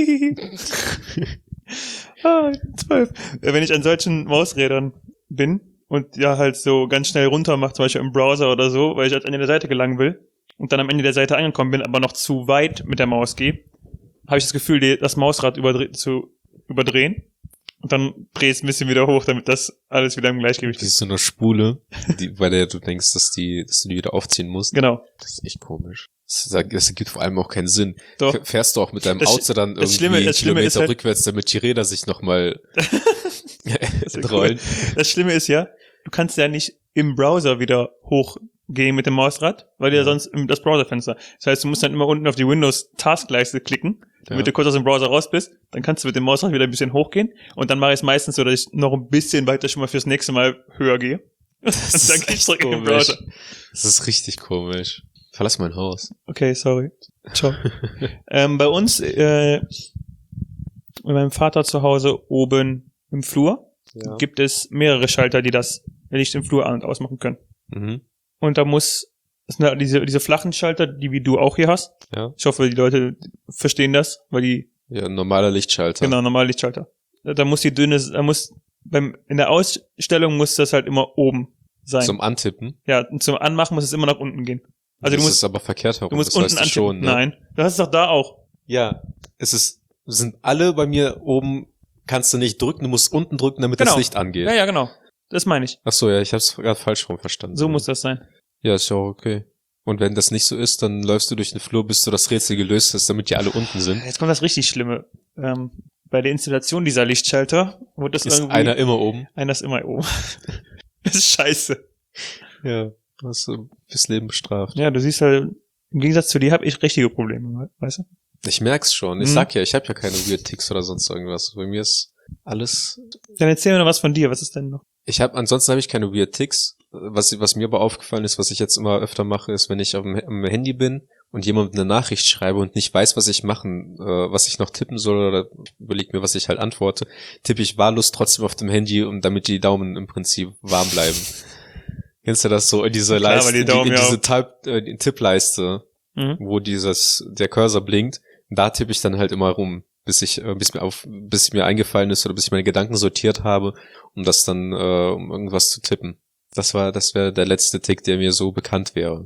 S1: ah, zwölf. Wenn ich an solchen Mausrädern bin und ja halt so ganz schnell runter mache, zum Beispiel im Browser oder so, weil ich ans Ende der Seite gelangen will und dann am Ende der Seite angekommen bin, aber noch zu weit mit der Maus gehe, habe ich das Gefühl, das Mausrad überdre- zu überdrehen. Und dann drehst ein bisschen wieder hoch, damit das alles wieder im Gleichgewicht ist.
S2: Das ist so eine Spule, die, bei der du denkst, dass die, dass du die wieder aufziehen musst.
S1: Genau.
S2: Das ist echt komisch. Das, das ergibt vor allem auch keinen Sinn.
S1: Doch.
S2: Fährst du auch mit deinem
S1: das,
S2: Auto dann irgendwie
S1: Schlimme, das
S2: Kilometer
S1: ist halt,
S2: rückwärts, damit die Räder sich nochmal rollen.
S1: Cool. Das Schlimme ist ja, du kannst ja nicht im Browser wieder hochgehen mit dem Mausrad, weil du ja sonst das Browserfenster. Das heißt, du musst dann immer unten auf die Windows-Taskleiste klicken, damit ja. du kurz aus dem Browser raus bist. Dann kannst du mit dem Mausrad wieder ein bisschen hochgehen. Und dann mache ich es meistens so, dass ich noch ein bisschen weiter schon mal fürs nächste Mal höher gehe.
S2: Das
S1: und dann
S2: ist
S1: gehe ich zurück in den Browser.
S2: Das ist richtig komisch. Verlass mein Haus.
S1: Okay, sorry. Ciao. ähm, bei uns, äh, bei meinem Vater zu Hause oben im Flur ja. gibt es mehrere Schalter, die das Licht im Flur an- und ausmachen können.
S2: Mhm.
S1: Und da muss, das sind halt diese, diese flachen Schalter, die wie du auch hier hast.
S2: Ja.
S1: Ich hoffe, die Leute verstehen das, weil die...
S2: Ja, normaler Lichtschalter.
S1: Genau, normaler Lichtschalter. Da, da muss die dünne, da muss, beim, in der Ausstellung muss das halt immer oben sein.
S2: Zum Antippen?
S1: Ja, und zum Anmachen muss es immer nach unten gehen. Also
S2: das
S1: du musst,
S2: ist aber verkehrt herum.
S1: du musst
S2: das
S1: unten
S2: weißt du
S1: antippen.
S2: schon, ne?
S1: Nein, das hast du doch da auch.
S2: Ja, es ist, sind alle bei mir oben, kannst du nicht drücken, du musst unten drücken, damit
S1: Genau.
S2: das Licht angeht.
S1: Ja, ja, genau. Das meine ich.
S2: Ach so, ja, ich hab's gerade falsch rum verstanden.
S1: So muss das sein.
S2: Ja, ist ja auch okay. Und wenn das nicht so ist, dann läufst du durch den Flur, bis du das Rätsel gelöst hast, damit die alle unten sind.
S1: Jetzt kommt das richtig Schlimme. Ähm, bei der Installation dieser Lichtschalter wird das
S2: Ist
S1: irgendwie...
S2: einer immer oben?
S1: Einer ist immer oben. Das ist scheiße.
S2: Ja, hast du fürs Leben bestraft.
S1: Ja, du siehst halt, im Gegensatz zu dir habe ich richtige Probleme, weißt du?
S2: Ich merk's schon. Ich
S1: Mhm.
S2: sag ja, ich habe ja keine Weird Ticks oder sonst irgendwas. Bei mir ist alles...
S1: Dann erzähl mir noch was von dir. Was ist denn noch?
S2: Ich habe, ansonsten habe ich keine Weird Ticks. Was, was mir aber aufgefallen ist, was ich jetzt immer öfter mache, ist, wenn ich auf dem, am Handy bin und jemandem eine Nachricht schreibe und nicht weiß, was ich machen, äh, was ich noch tippen soll oder überleg mir, was ich halt antworte, tippe ich wahllos trotzdem auf dem Handy, um damit die Daumen im Prinzip warm bleiben. Kennst du das so in diese
S1: Klar,
S2: Leiste,
S1: die
S2: in,
S1: Daumen,
S2: in
S1: ja.
S2: diese Typ, äh, die Tippleiste,
S1: Mhm.
S2: wo dieses der Cursor blinkt, da tippe ich dann halt immer rum, bis ich äh, bis mir auf bis mir eingefallen ist oder bis ich meine Gedanken sortiert habe, um das dann äh, um irgendwas zu tippen. Das war das wäre der letzte Tick, der mir so bekannt wäre.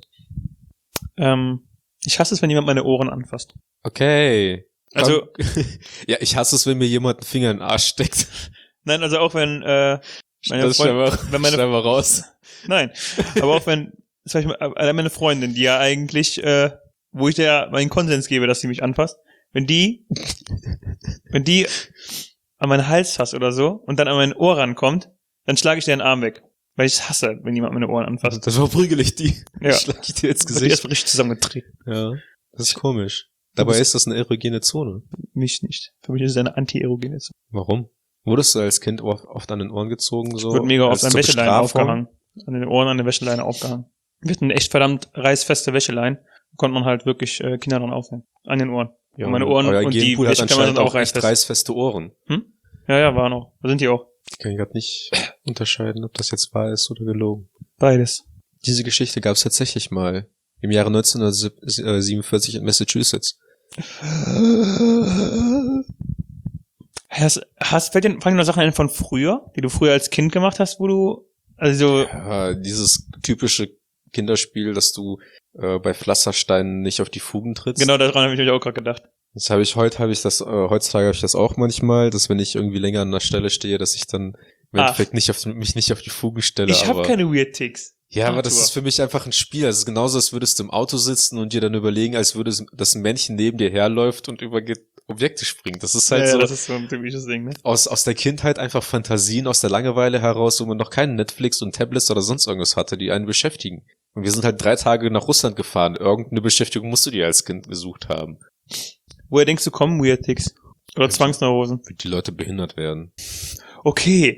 S1: Ähm, ich hasse es, wenn jemand meine Ohren anfasst.
S2: Okay.
S1: Also-
S2: ja, ich hasse es, wenn mir jemand einen Finger in den Arsch steckt.
S1: Nein, also auch wenn äh, meine
S2: Das
S1: Freund,
S2: schneiden wir,
S1: wenn meine
S2: schneiden wir raus.
S1: Nein, aber auch wenn, zum Beispiel, allein meine Freundin, die ja eigentlich, äh, wo ich der meinen Konsens gebe, dass sie mich anfasst, wenn die, wenn die an meinen Hals fasst oder so und dann an mein Ohr rankommt, dann schlage ich dir den Arm weg. Weil ich es hasse, wenn jemand meine Ohren anfasst.
S2: Das verprügel ich die.
S1: Ja.
S2: Schlag ich dir ins
S1: Die
S2: Gesicht.
S1: ist richtig zusammengetreten.
S2: Ja, das ist komisch. Dabei ist das eine erogene Zone.
S1: Mich nicht. Für mich ist es eine anti-erogene Zone.
S2: Warum? Wurdest du als Kind oft, oft an den Ohren gezogen? So
S1: Ich wurde mega
S2: als
S1: oft an
S2: zur
S1: Wäscheleinen
S2: Bestrafung?
S1: aufgehangen. An den Ohren an der Wäscheleine aufgehangen. Wir hatten echt verdammt reißfeste Wäscheleien. Da konnte man halt wirklich äh, Kinder dran aufhängen. An den Ohren.
S2: Ja,
S1: und meine Ohren
S2: euer
S1: und die
S2: Genpool hat
S1: Wäschekammer sind
S2: anscheinend
S1: auch
S2: auch echt
S1: reißfest.
S2: reißfeste Ohren.
S1: Hm? Ja, ja, waren auch. Da sind die auch.
S2: Ich kann gerade nicht unterscheiden, ob das jetzt wahr ist oder gelogen.
S1: Beides.
S2: Diese Geschichte gab es tatsächlich mal im Jahre neunzehnhundertsiebenundvierzig in Massachusetts.
S1: Hast, hast, fällt dir, fallen dir noch Sachen ein von früher, die du früher als Kind gemacht hast, wo du, also,
S2: Ja, dieses typische Kinderspiel, dass du äh, bei Pflastersteinen nicht auf die Fugen trittst.
S1: genau daran habe ich mich auch gerade gedacht.
S2: Das habe ich heute, habe ich das, äh, heutzutage habe ich das auch manchmal, dass wenn ich irgendwie länger an der Stelle stehe, dass ich dann im
S1: Ach.
S2: Endeffekt nicht auf, mich nicht auf die Fugen stelle.
S1: Ich habe
S2: aber
S1: keine Weird Ticks.
S2: Ja, aber das
S1: Arthur.
S2: ist für mich einfach ein Spiel. Es ist genauso, als würdest du im Auto sitzen und dir dann überlegen, als würde es- das ein Männchen neben dir herläuft und über Ge- Objekte springt. Das ist halt
S1: ja,
S2: so
S1: das ist so ein typisches Ding, ne?
S2: aus, aus der Kindheit einfach Fantasien, aus der Langeweile heraus, wo man noch keinen Netflix und Tablets oder sonst irgendwas hatte, die einen beschäftigen. Und wir sind halt drei Tage nach Russland gefahren. Irgendeine Beschäftigung musst du dir als Kind gesucht haben.
S1: Woher denkst du, kommen Weird Ticks? Oder Zwangsneurosen?
S2: Wie die Leute behindert werden.
S1: Okay.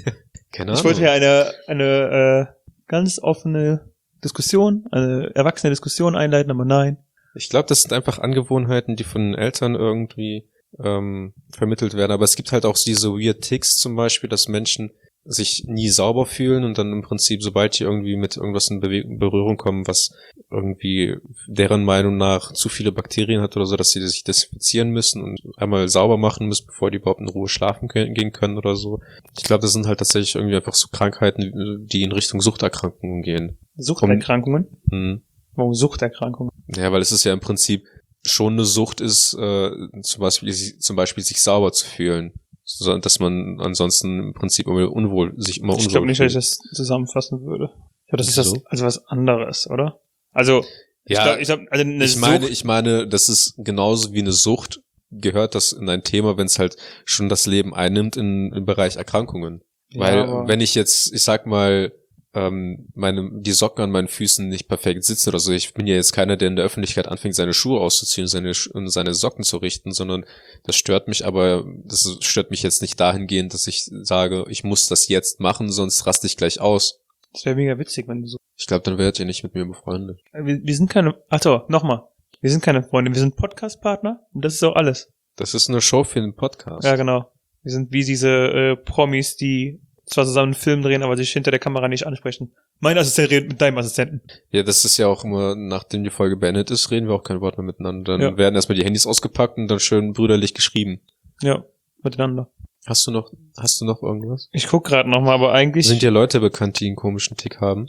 S2: Keine
S1: Ich
S2: Ahnung.
S1: wollte ja eine, eine, äh, ganz offene Diskussion, eine erwachsene Diskussion einleiten, aber nein.
S2: Ich glaube, das sind einfach Angewohnheiten, die von den Eltern irgendwie ähm, vermittelt werden. Aber es gibt halt auch diese Weird Ticks zum Beispiel, dass Menschen sich nie sauber fühlen und dann im Prinzip, sobald die irgendwie mit irgendwas in Bewe- Berührung kommen, was irgendwie deren Meinung nach zu viele Bakterien hat oder so, dass sie sich desinfizieren müssen und einmal sauber machen müssen, bevor die überhaupt in Ruhe schlafen können, gehen können oder so. Ich glaube, das sind halt tatsächlich irgendwie einfach so Krankheiten, die in Richtung Suchterkrankungen gehen.
S1: Suchterkrankungen?
S2: Hm.
S1: Warum Suchterkrankungen?
S2: Ja, weil es ist ja im Prinzip schon eine Sucht ist, äh, zum Beispiel, zum Beispiel sich sauber zu fühlen. So, dass man ansonsten im Prinzip immer unwohl, sich immer unwohl
S1: Ich glaube nicht, dass ich
S2: fühlt.
S1: das zusammenfassen würde. Ich glaube, das ist
S2: Wieso?
S1: das, also was anderes, oder? Also, ich
S2: Ja,
S1: glaube, ich glaub, also eine
S2: ich meine,
S1: Sucht,
S2: ich meine, das ist genauso wie eine Sucht, gehört das in ein Thema, wenn es halt schon das Leben einnimmt in, im Bereich Erkrankungen.
S1: Ja,
S2: Weil,
S1: aber-
S2: wenn ich jetzt, ich sag mal, ähm, meine, die Socken an meinen Füßen nicht perfekt sitzen oder so, ich bin ja jetzt keiner, der in der Öffentlichkeit anfängt, seine Schuhe auszuziehen, seine, Sch- und seine Socken zu richten, sondern das stört mich, aber das stört mich jetzt nicht dahingehend, dass ich sage, ich muss das jetzt machen, sonst raste ich gleich aus.
S1: Das wäre mega witzig, wenn du so...
S2: Ich glaube, dann wärt ihr nicht mit mir befreundet.
S1: Wir, wir sind keine... Ach so, nochmal. Wir sind keine Freunde, wir sind Podcast-Partner und das ist auch alles.
S2: Das ist eine Show für den Podcast.
S1: Ja, genau. Wir sind wie diese äh, Promis, die zwar zusammen einen Film drehen, aber sich hinter der Kamera nicht ansprechen. Mein Assistent redet mit deinem Assistenten.
S2: Ja, das ist ja auch immer, nachdem die Folge beendet ist, reden wir auch kein Wort mehr miteinander. Dann
S1: Ja.
S2: werden erstmal die Handys ausgepackt und dann schön brüderlich geschrieben.
S1: Ja, miteinander.
S2: Hast du noch, hast du noch irgendwas?
S1: Ich guck gerade nochmal, aber eigentlich...
S2: Sind dir Leute bekannt, die einen komischen Tick haben?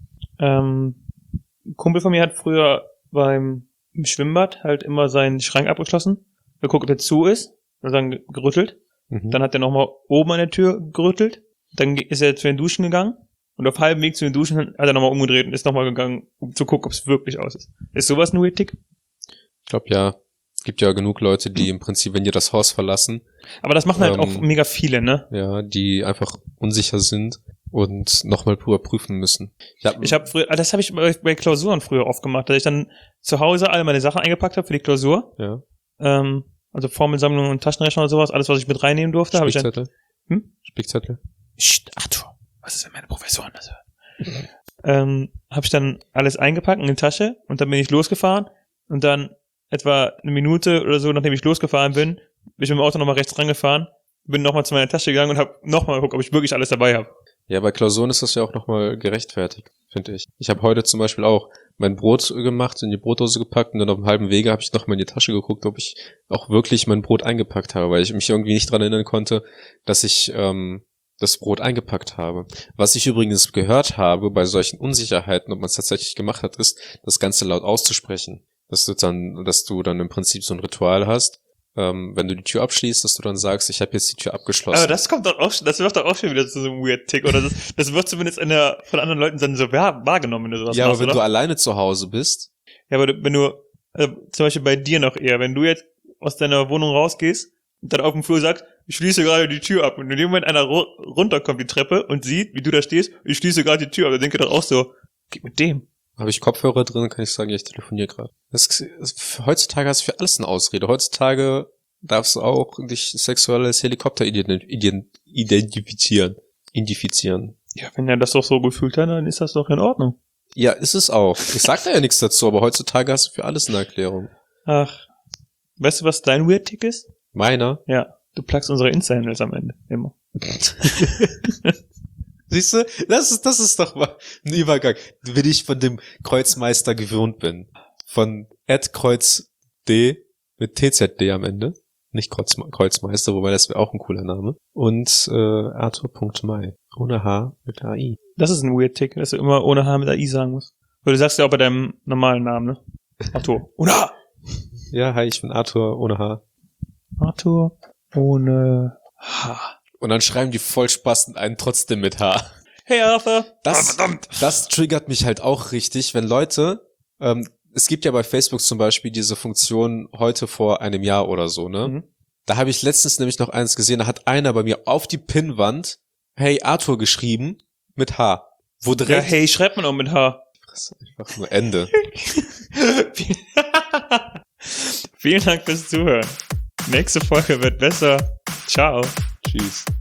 S1: Ähm, ein Kumpel von mir hat früher beim im Schwimmbad halt immer seinen Schrank abgeschlossen, geguckt, ob der zu ist, und dann gerüttelt.
S2: Mhm.
S1: Dann hat er nochmal oben an der Tür gerüttelt. Dann ist er zu den Duschen gegangen. Und auf halbem Weg zu den Duschen hat er nochmal umgedreht und ist nochmal gegangen, um zu gucken, ob es wirklich aus ist. Ist sowas ein Weird-Tick?
S2: Ich glaube, ja. Es gibt ja genug Leute, die im Prinzip, wenn die das Haus verlassen,
S1: Aber das machen halt
S2: Ähm,
S1: auch mega viele, ne?
S2: ja, die einfach unsicher sind und nochmal überprüfen müssen. Ja,
S1: Ich habe früher, ah, das habe ich bei, bei Klausuren früher oft gemacht, dass ich dann zu Hause alle meine Sachen eingepackt habe für die Klausur.
S2: ja.
S1: Ähm, also Formelsammlung und Taschenrechner und sowas, alles, was ich mit reinnehmen durfte, habe ich dann...
S2: Spickzettel.
S1: Hm?
S2: Spickzettel.
S1: Psst, Arthur, was ist, wenn meine Professoren das hören? ähm, habe ich dann alles eingepackt in die Tasche und dann bin ich losgefahren und dann etwa eine Minute oder so, nachdem ich losgefahren bin, bin ich mit dem Auto nochmal rechts rangefahren, bin nochmal zu meiner Tasche gegangen und habe nochmal geguckt, ob ich wirklich alles dabei habe.
S2: Ja, bei Klausuren ist das ja auch nochmal gerechtfertigt, finde ich. Ich habe heute zum Beispiel auch mein Brot gemacht, in die Brotdose gepackt und dann auf dem halben Wege habe ich nochmal in die Tasche geguckt, ob ich auch wirklich mein Brot eingepackt habe, weil ich mich irgendwie nicht dran erinnern konnte, dass ich ähm, das Brot eingepackt habe. Was ich übrigens gehört habe bei solchen Unsicherheiten, ob man es tatsächlich gemacht hat, ist, das Ganze laut auszusprechen. Dass du dann, dass du dann im Prinzip so ein Ritual hast, ähm, wenn du die Tür abschließt, dass du dann sagst, ich habe jetzt die Tür abgeschlossen.
S1: Aber das kommt doch auch, das wird doch auch schon wieder zu so einem Weird-Tick, oder das, das wird zumindest in der, von anderen Leuten dann so wahr, wahrgenommen, wenn du sowas
S2: ja,
S1: machst,
S2: aber wenn
S1: oder?
S2: du alleine zu Hause bist,
S1: Ja, aber du- wenn du, also zum Beispiel bei dir noch eher, wenn du jetzt aus deiner Wohnung rausgehst und dann auf dem Flur sagst, ich schließe gerade die Tür ab und in dem Moment einer ru- runterkommt die Treppe und sieht, wie du da stehst, ich schließe gerade die Tür ab, dann denke doch auch so, geht mit dem.
S2: habe ich Kopfhörer drin, kann ich sagen, ja, ich telefoniere gerade. Das, das, heutzutage hast du für alles eine Ausrede. Heutzutage darfst du auch dich sexuell als Helikopter ident, ident, identifizieren. Identifizieren.
S1: Ja, wenn er das doch so gefühlt hat, dann ist das doch in Ordnung.
S2: Ja, ist es auch. Ich sag da ja nichts dazu, aber heutzutage hast du für alles eine Erklärung.
S1: Ach, weißt du, was dein Weird-Tick ist?
S2: Meiner?
S1: Ja, du plagst unsere Insta-Handles am Ende, immer.
S2: Siehst du, das ist, das ist doch mal ein Übergang, wenn ich von dem Kreuzmeister gewöhnt bin. Von Ed Kreuz D mit T Z D am Ende. Nicht Kreuz, Kreuzmeister, wobei das wäre auch ein cooler Name. Und äh, Arthur.mai. Ohne H mit A I.
S1: Das ist ein Weird-Tick, dass du immer ohne H mit A I sagen musst. Weil du sagst ja auch bei deinem normalen Namen, ne? Arthur. Ohne H!
S2: Ja, hi, ich bin Arthur ohne H.
S1: Arthur ohne H.
S2: Und dann schreiben die Vollspasten einen trotzdem mit H.
S1: Hey Arthur!
S2: Das, das triggert mich halt auch richtig, wenn Leute, ähm, es gibt ja bei Facebook zum Beispiel diese Funktion heute vor einem Jahr oder so, ne?
S1: Mhm.
S2: Da habe ich letztens nämlich noch eins gesehen, da hat einer bei mir auf die Pinnwand Hey Arthur geschrieben mit H. Wo
S1: Ja,
S2: direkt
S1: hey, schreibt man auch mit H.
S2: das ist einfach nur Ende.
S1: Vielen Dank fürs Zuhören. Nächste Folge wird besser. Ciao.
S2: Tschüss.